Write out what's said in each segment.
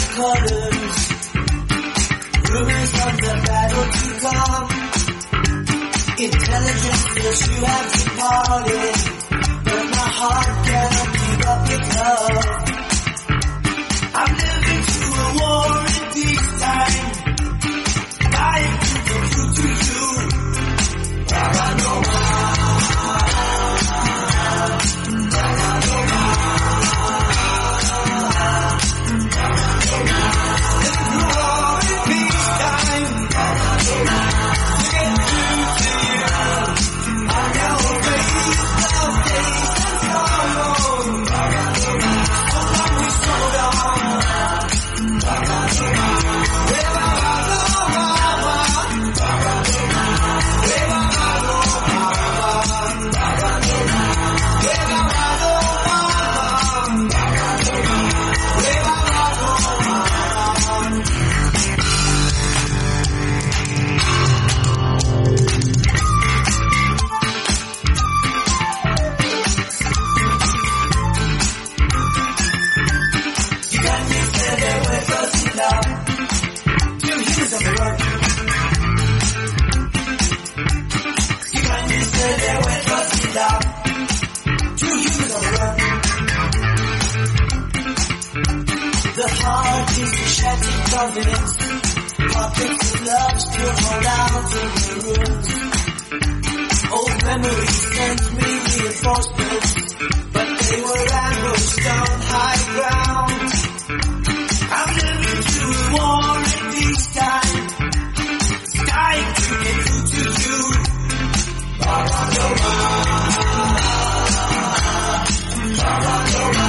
colors, rumors of the battle to come. Intelligence feels you have departed, but my heart cannot keep up with love. I'm living through a war in peacetime, dying to be true to you. Paranoma. Confidence, pockets of love still hold out in the rooms. Old memories sent me reinforcements, but they were ambushed on high ground. I'm living through a war in peacetime, dying to get through to you. Paranoma, Paranoma.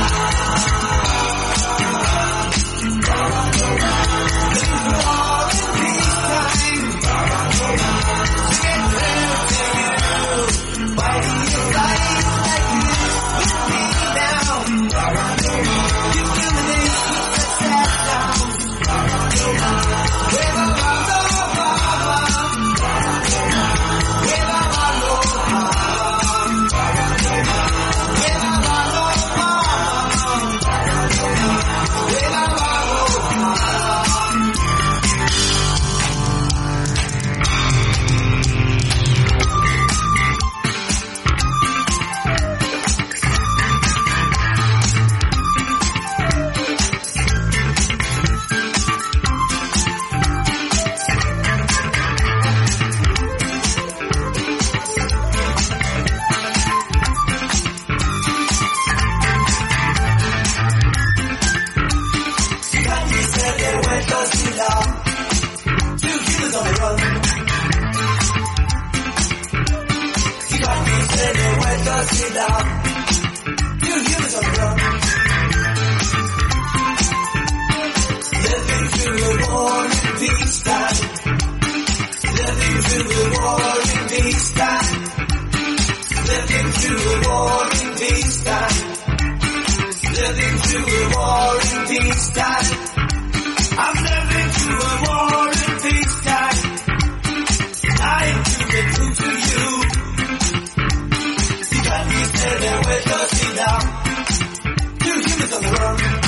I'm living through a war in peacetime, dying to get through to you. You got me standing with us now. 2 humans on the run.